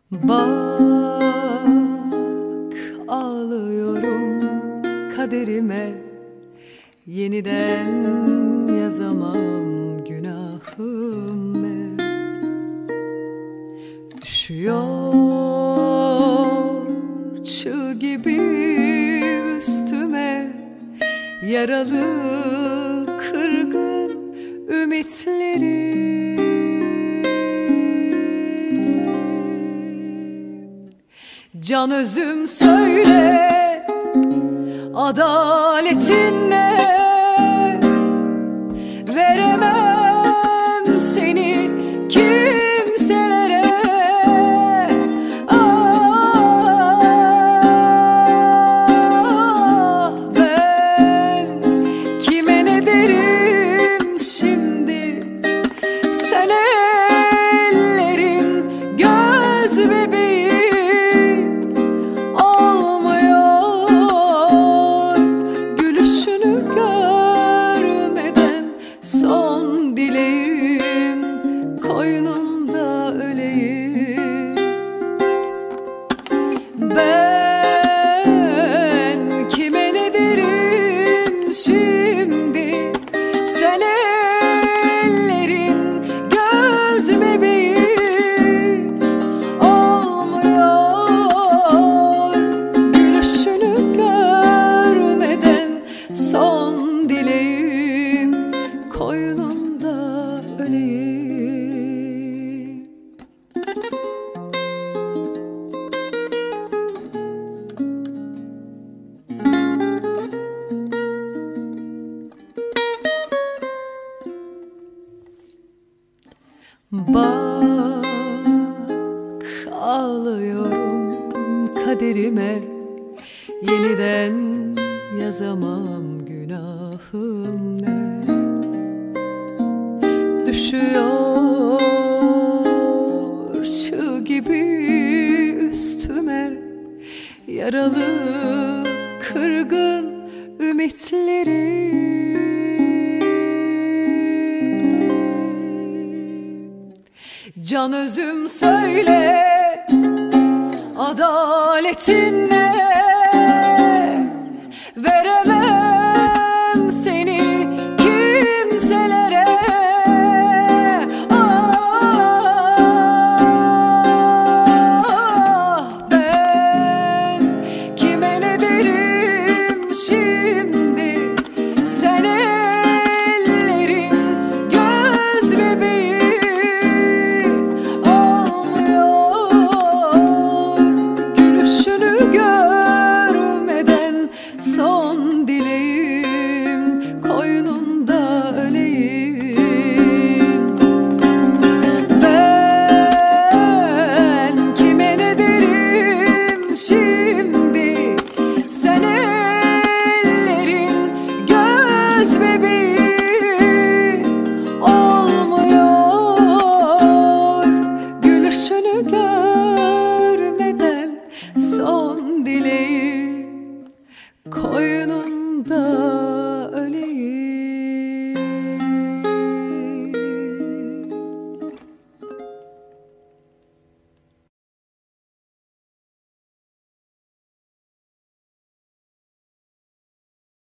Bak ağlıyorum kaderime, yeniden yazamam günahım ne. Düşüyor çığ gibi üstüme, yaralı kırgın ümitlerim. Can özüm söyle, adaletin ne? Veremem seni kimselere. Ah, ben kime ne derim şimdi? Sen ellerin göz bebeği. Son dileğim koynumda öleyim. Ben kime ne derim şimdi? Sen ellerin göz bebeği. Olmuyor gülüşünü görmeden, son dileğim koynumda öleyim. Bak ağlıyorum kaderime, yeniden yazamam günahım ne. Düşüyor çığ gibi üstüme, yaralı kırgın ümitlerim. Can özüm söyle, adaletin ne?